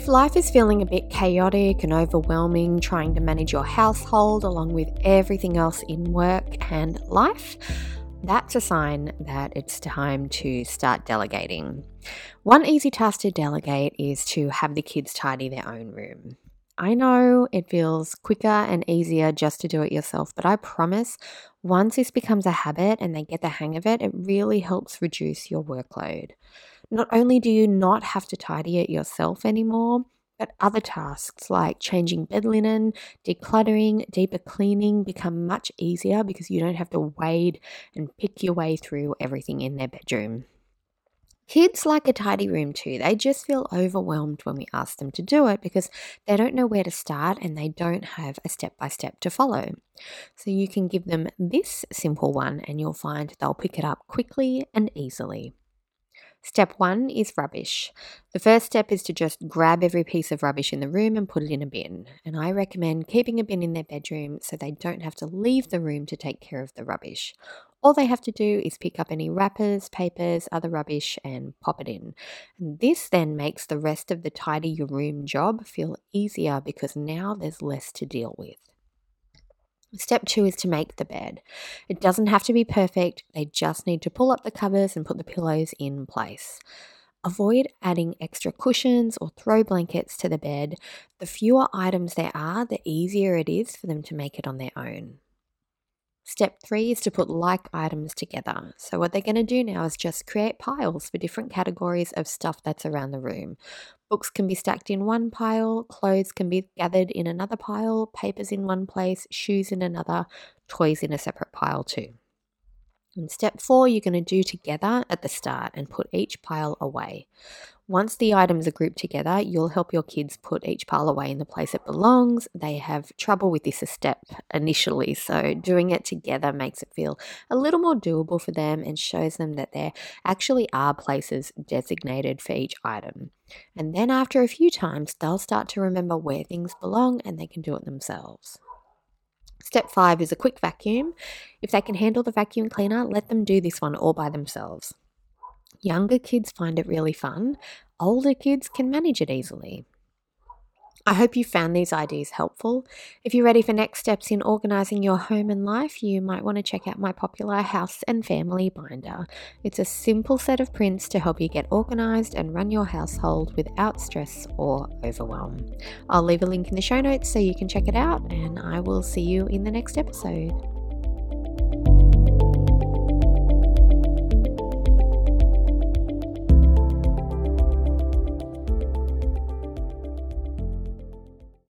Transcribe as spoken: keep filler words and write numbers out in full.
If life is feeling a bit chaotic and overwhelming, trying to manage your household along with everything else in work and life, that's a sign that it's time to start delegating. One easy task to delegate is to have the kids tidy their own room. I know it feels quicker and easier just to do it yourself, but I promise once this becomes a habit and they get the hang of it, it really helps reduce your workload. Not only do you not have to tidy it yourself anymore, but other tasks like changing bed linen, decluttering, deeper cleaning become much easier because you don't have to wade and pick your way through everything in their bedroom. Kids like a tidy room too. They just feel overwhelmed when we ask them to do it because they don't know where to start and they don't have a step-by-step to follow. So you can give them this simple one and you'll find they'll pick it up quickly and easily. Step one is rubbish. The first step is to just grab every piece of rubbish in the room and put it in a bin. And I recommend keeping a bin in their bedroom so they don't have to leave the room to take care of the rubbish. All they have to do is pick up any wrappers, papers, other rubbish and pop it in. And this then makes the rest of the tidy your room job feel easier because now there's less to deal with. Step two is to make the bed. It doesn't have to be perfect. They just need to pull up the covers and put the pillows in place. Avoid adding extra cushions or throw blankets to the bed. The fewer items there are, the easier it is for them to make it on their own. Step three is to put like items together. So what they're going to do now is just create piles for different categories of stuff that's around the room. Books can be stacked in one pile, clothes can be gathered in another pile, papers in one place, shoes in another, toys in a separate pile too. And step four, you're going to do together at the start and put each pile away. Once the items are grouped together, you'll help your kids put each pile away in the place it belongs. They have trouble with this step initially, so doing it together makes it feel a little more doable for them and shows them that there actually are places designated for each item. And then after a few times, they'll start to remember where things belong and they can do it themselves. Step five is a quick vacuum. If they can handle the vacuum cleaner, let them do this one all by themselves. Younger kids find it really fun. Older kids can manage it easily. I hope you found these ideas helpful. If you're ready for next steps in organising your home and life, you might want to check out my popular House and Family Binder. It's a simple set of prints to help you get organised and run your household without stress or overwhelm. I'll leave a link in the show notes so you can check it out, and I will see you in the next episode.